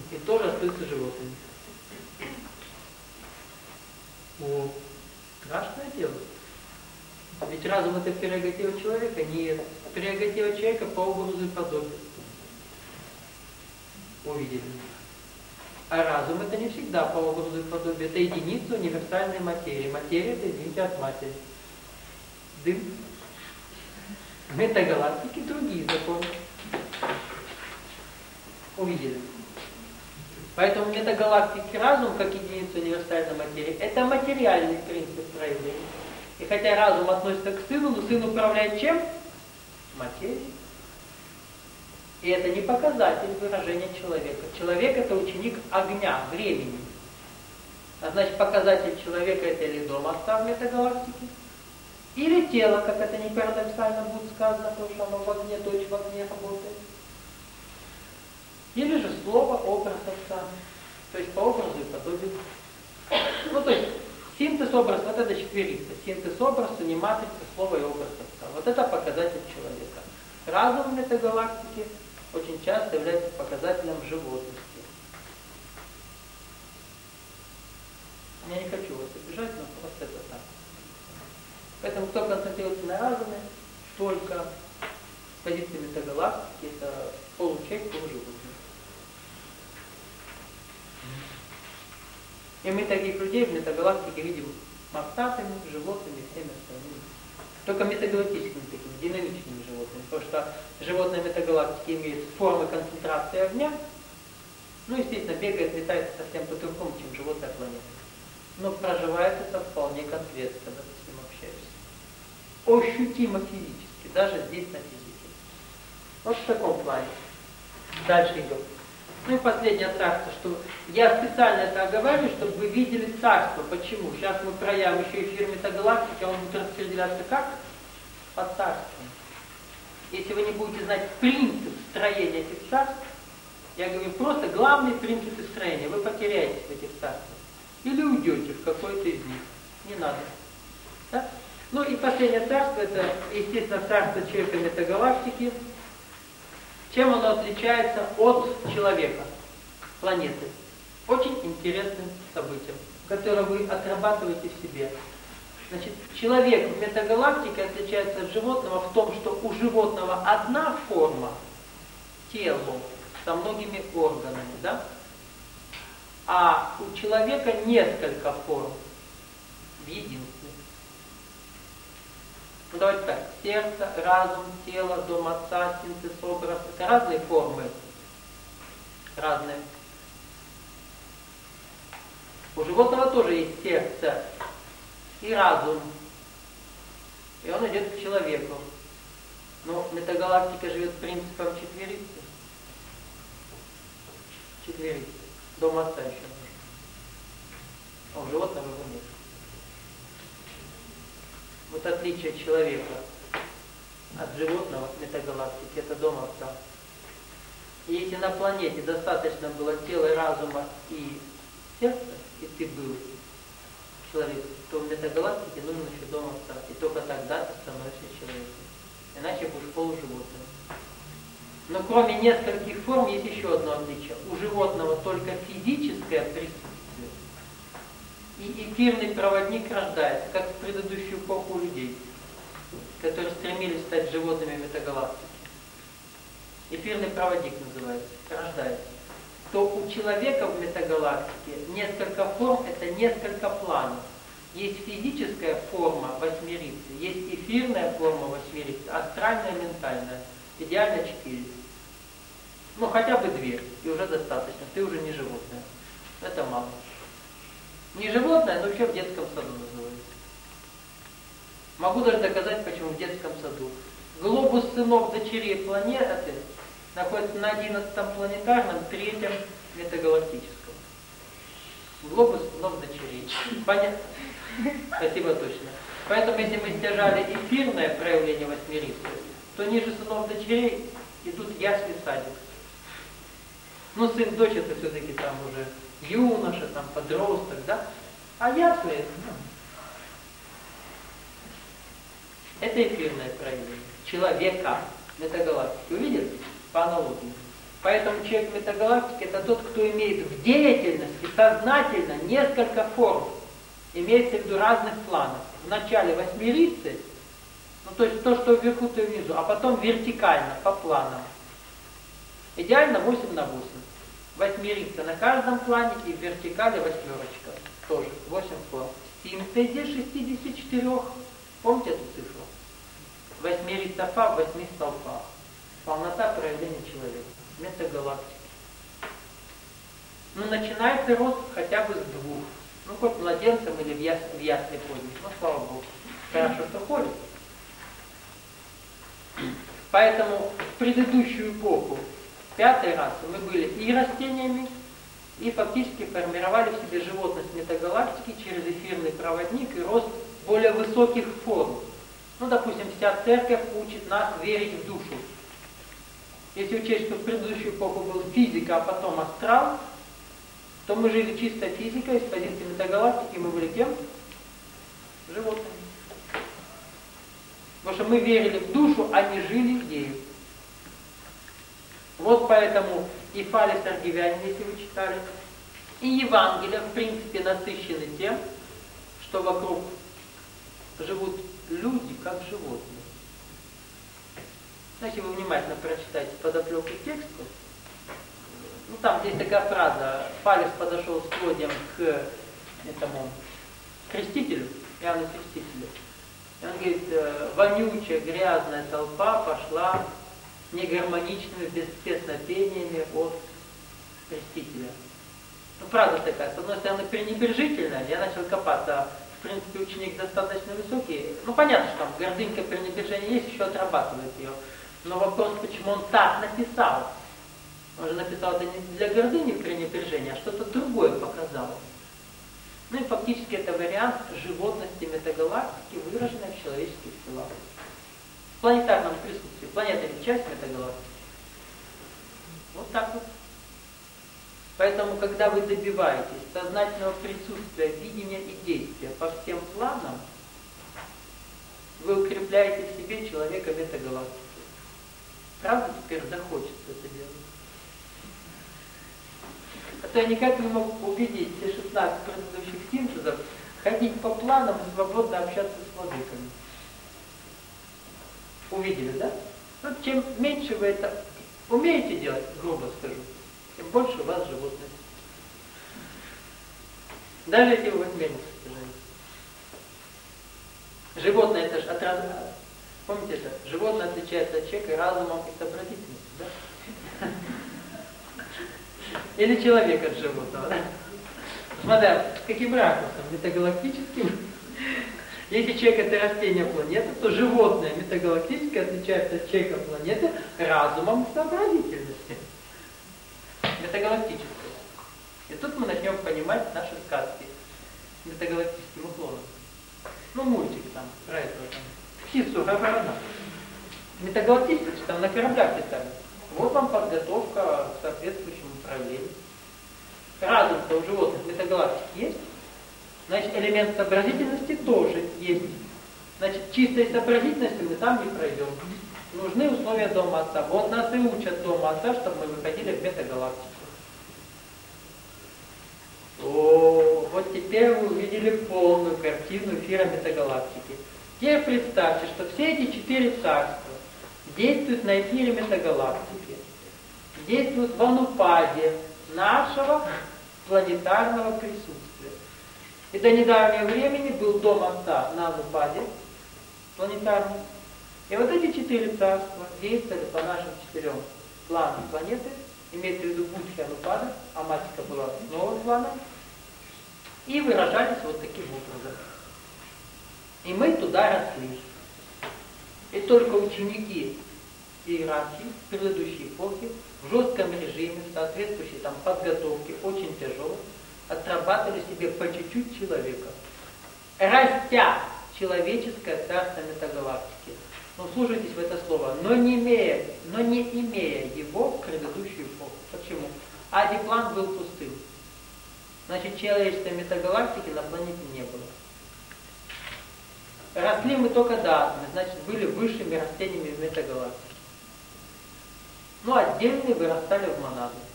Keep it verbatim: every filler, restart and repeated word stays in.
и тоже остаются животными. О, страшное дело. Ведь разум это прерогатива человека? Нет. Прерогатива человека по образу и подобию. Увидели. А разум это не всегда по образу и подобию. Это единица универсальной материи. Материя это, извините, от матери. Дым. В метагалактике другие законы. Увидели. Поэтому в метагалактике разум, как единица универсальной материи, это материальный принцип проявления. И хотя разум относится к сыну, но сын управляет чем? Материей. И это не показатель выражения человека. Человек это ученик огня, времени. А значит, показатель человека это или дом отца в метагалактике, или тело, как это не парадоксально будет сказано, потому что оно в огне, точь в огне работает. Или же слово, образ отца. То есть по образу и подобию. Ну, то есть синтез образ, вот это четверица. Синтез образа, не матрица, слово и образ отца. Вот это показатель человека. Разум в метагалактике очень часто является показателем животности. Я не хочу вас обижать, но просто это так. Поэтому кто концентрируется на разуме, только с позиции метагалактики, это получчеловек, полуживотное. И мы таких людей в метагалактике видим мохнатыми, животными, всеми остальными. Только метагалактическими такими, динамичными животными. Потому что животные метагалактики имеют формы концентрации огня, ну, естественно, бегает, летает совсем по-другому, чем животная планета. Но проживает это вполне конкретно, когда ты с ним общаешься. Ощутимо физически, даже здесь на физике. Вот в таком плане. Дальше идем. Ну и последнее царство, что я специально это оговариваю, чтобы вы видели царство. Почему? Сейчас мы проявим еще эфир метагалактики, он будет распределяться как? По царствам. Если вы не будете знать принцип строения этих царств, я говорю просто главные принципы строения, вы потеряетесь в этих царствах. Или уйдете в какое-то из них. Не надо. Да? Ну и последнее царство, это, естественно, царство человека метагалактики. Чем оно отличается от человека, планеты? Очень интересным событием, которое вы отрабатываете в себе. Значит, человек в метагалактике отличается от животного в том, что у животного одна форма, тело, со многими органами, да? А у человека несколько форм в единстве. Ну давайте так, сердце, разум, тело, дом отца, синтез, образ, это разные формы, разные. У животного тоже есть сердце и разум, и он идет к человеку. Но метагалактика живет принципом четверицы. Четверицы. Дом отца еще нужен. А у животного его нет. Вот отличие человека от животного метагалактики, это дом отца. И если на планете достаточно было тела, разума и сердца, и ты был человек, то в метагалактике нужен еще дом отца. И только тогда ты становишься человеком. Иначе будешь полуживотным. Но кроме нескольких форм есть еще одно отличие. У животного только физическое присутствие. И эфирный проводник рождается, как в предыдущую эпоху у людей, которые стремились стать животными метагалактики. Эфирный проводник называется, рождается. То у человека в метагалактике несколько форм, это несколько планов. Есть физическая форма восьмерицы, есть эфирная форма восьмерицы, астральная, ментальная. Идеально четыре. Ну хотя бы две, и уже достаточно, ты уже не животное. Это мало. Не животное, но еще в детском саду называется. Могу даже доказать, почему в детском саду. Глобус сынов дочерей планеты находится на одиннадцатом планетарном, третьем метагалактическом. Глобус сынов дочерей. Понятно? Спасибо, точно. Поэтому, если мы стяжали эфирное проявление восьмерицы, то ниже сынов дочерей идут ясли садик. Ну, сын, дочь, это все-таки там уже юноша, там подросток, да? А ясли, ну, это эфирное проявление человека, метагалактики. Увидели? По аналогии. Поэтому человек метагалактики это тот, кто имеет в деятельности сознательно несколько форм. Имеется в виду разных планов. Вначале восьмеридцы, ну то есть то, что вверху, то и внизу, а потом вертикально, по планам. Идеально восемь на восемь. Восьмеридцы на каждом плане и в вертикали восьмерочка. Тоже восемь форм. Синтезе шестидесяти четырёх. Помните эту цифру? Восьмеридца Фа в восьми столпах. Полнота проявления человека. Метагалактики. Ну, начинается рост хотя бы с двух. Ну, хоть младенцем или в, яс, в ясли ходит. Ну, слава Богу. Хорошо, что ходит. Поэтому в предыдущую эпоху, пятой расы, мы были и растениями, и фактически формировали в себе животность метагалактики через эфирный проводник и рост более высоких форм. Ну, допустим, вся церковь учит нас верить в душу. Если учесть, что в предыдущую эпоху был физика, а потом астрал, то мы жили чисто физикой, с позиции метагалактики мы были кем? Животными. Потому что мы верили в душу, а не жили ею. Вот поэтому и Фалес Аргивянин, если вы читали, и Евангелия, в принципе, насыщены тем, что вокруг живут люди, как животные. Если вы внимательно прочитаете подоплеку текста, ну там здесь такая фраза: Фалес подошел с Клодием к этому крестителю, Иоанну Крестителю. И он говорит: вонючая, грязная толпа пошла негармоничными, без песнопениями от крестителя. Ну, правда такая, с одной стороны, пренебрежительная. Я начал копаться, в принципе, ученик достаточно высокий. Ну, понятно, что там гордынька, пренебрежение есть, еще отрабатывает ее. Но вопрос, почему он так написал. Он же написал это не для гордыни, пренебрежения, а что-то другое показал. Ну и фактически это вариант животности метагалактики, выраженной в человеческих телах. В планетарном присутствии. Планета — часть метагалактики. Вот так вот. Поэтому, когда вы добиваетесь сознательного присутствия, видения и действия по всем планам, вы укрепляете в себе человека метагалактики. Правда, теперь захочется это делать? А то я никак не мог убедить все шестнадцать предыдущих синтезов ходить по планам и свободно общаться с владыками. Увидели, да? Вот чем меньше вы это умеете делать, грубо скажу, тем больше у вас животных. Даже если вы восьмерницу скажете. Животное это же от разума. Помните это? Животное отличается от человека разумом и сообразительностью, да? Или человек от животного, да? Смотря, с каким ракурсом? Метагалактическим? Если человек это растение планеты, то животное метагалактическое отличается от человека планеты разумом и сообразительностью. Метагалактическое. И тут мы начнем понимать наши сказки метагалактическим уклоном. Ну, мультик там, про этого там. Птицу Раврана. Метагалактически там на кораблях писали. Вот вам подготовка к соответствующему управлению. Разум-то у животных метагалактик есть. Значит, элемент сообразительности тоже есть. Значит, чистой сообразительностью мы там не пройдем. Нужны условия дома отца. Вот нас и учат дома отца, чтобы мы выходили в метагалактику. О, вот теперь вы увидели полную картину эфира метагалактики. Теперь представьте, что все эти четыре царства действуют на эфире метагалактики, действуют в анупаде нашего планетарного присутствия. И до недавнего времени был дом отца на анупаде планетарном. И вот эти четыре царства действовали по нашим четырем планам планеты, имеется в виду Будхи анупада, а матика была новым планом, и выражались вот таким образом. И мы туда росли. И только ученики иерархии предыдущей эпохи в жестком режиме, в соответствующей там подготовке, очень тяжелой, отрабатывали себе по чуть-чуть человека, растя человеческое царство метагалактики. Ну, слушайтесь в это слово, но не имея, но не имея его в предыдущую эпоху. Почему? Адиплан был пустым. Значит, человеческой метагалактики на планете не было. Росли мы только до атома, значит, были высшими растениями в метагалактике. Ну, отдельные вырастали в монады.